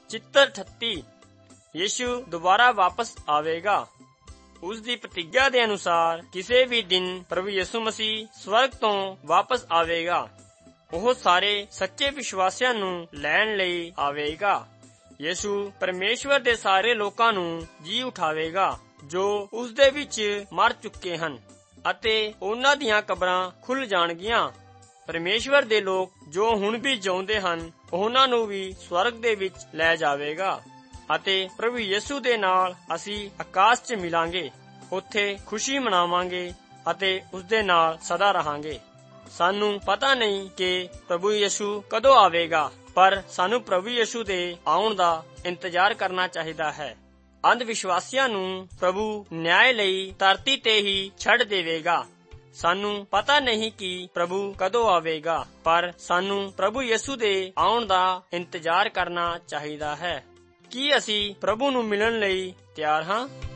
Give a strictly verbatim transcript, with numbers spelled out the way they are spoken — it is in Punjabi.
ਚਿੱਤਰ ਅਠੱਤੀ, ਯਿਸੂ ਦੁਬਾਰਾ ਵਾਪਸ ਆਵੇਗਾ। ਉਸ ਦੀ ਪ੍ਰਤਿੱਗਿਆ ਦੇ ਅਨੁਸਾਰ ਕਿਸੇ ਵੀ ਦਿਨ ਪ੍ਰਭੂ ਯਿਸੂ ਮਸੀਹ ਸਵਰਗ ਤੋਂ ਵਾਪਸ ਆਵੇਗਾ। ਉਹ ਸਾਰੇ ਸੱਚੇ ਵਿਸ਼ਵਾਸੀਆਂ ਨੂੰ ਲੈਣ ਲਈ ਆਵੇਗਾ। ਯਿਸੂ ਪਰਮੇਸ਼ਵਰ ਦੇ ਸਾਰੇ ਲੋਕਾਂ ਨੂੰ ਜੀ ਉਠਾਵੇਗਾ ਜੋ ਉਸ ਦੇ ਵਿੱਚ ਮਰ ਚੁੱਕੇ ਹਨ, ਅਤੇ ਉਹਨਾਂ ਦੀਆਂ ਕਬਰਾਂ ਖੁੱਲ ਜਾਣਗੀਆਂ। ਪਰਮੇਸ਼ਵਰ ਦੇ ਲੋਕ ਜੋ ਹੁਣ ਵੀ ਜਿਉਂਦੇ ਹਨ, ਉਹਨਾਂ ਨੂੰ ਵੀ ਸਵਰਗ ਦੇ ਵਿੱਚ ਲੈ ਜਾਵੇਗਾ, ਅਤੇ ਪ੍ਰਭੂ ਯਿਸੂ ਦੇ ਨਾਲ ਅਸੀਂ ਆਕਾਸ਼ 'ਚ ਮਿਲਾਂਗੇ। ਉੱਥੇ ਖੁਸ਼ੀ ਮਨਾਵਾਂਗੇ ਅਤੇ ਉਸ ਦੇ ਨਾਲ ਸਦਾ ਰਹਾਂਗੇ। ਸਾਨੂੰ ਪਤਾ ਨਹੀਂ ਕਿ ਪ੍ਰਭੂ ਯਿਸੂ ਕਦੋਂ ਆਵੇਗਾ, ਪਰ ਸਾਨੂੰ ਪ੍ਰਭੂ ਯਿਸੂ ਦੇ ਆਉਣ ਦਾ ਇੰਤਜ਼ਾਰ ਕਰਨਾ ਚਾਹੀਦਾ ਹੈ। ਅੰਧ ਵਿਸ਼ਵਾਸੀਆਂ ਨੂੰ ਪ੍ਰਭੂ ਨਿਆਂ ਲਈ ਧਰਤੀ ਤੇ ਹੀ ਛੱਡ ਦੇਵੇਗਾ। ਸਾਨੂੰ ਪਤਾ ਨਹੀਂ ਕਿ ਪ੍ਰਭੂ ਕਦੋਂ ਆਵੇਗਾ, ਪਰ ਸਾਨੂੰ ਪ੍ਰਭੂ ਯਿਸੂ ਦੇ ਆਉਣ ਦਾ ਇੰਤਜ਼ਾਰ ਕਰਨਾ ਚਾਹੀਦਾ ਹੈ। ਕੀ ਅਸੀਂ ਪ੍ਰਭੂ ਨੂੰ ਮਿਲਣ ਲਈ ਤਿਆਰ ਹਾਂ?